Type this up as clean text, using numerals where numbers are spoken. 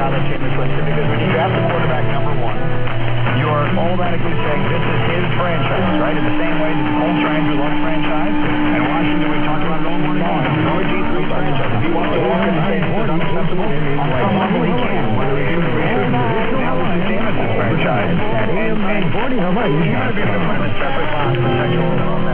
how that chain is twisted, because when you draft the quarterback number one, you are automatically saying this is his franchise, right? In the same way that the Colts are Andrew Luck's franchise, and Washington, we talked about it all morning long. It's Roy G3's franchise. If he wants to walk in and say it's unacceptable, on some level he can, whether he should or he shouldn't. Now this is Jameis's franchise. And you got to be able to find a separate box for sexual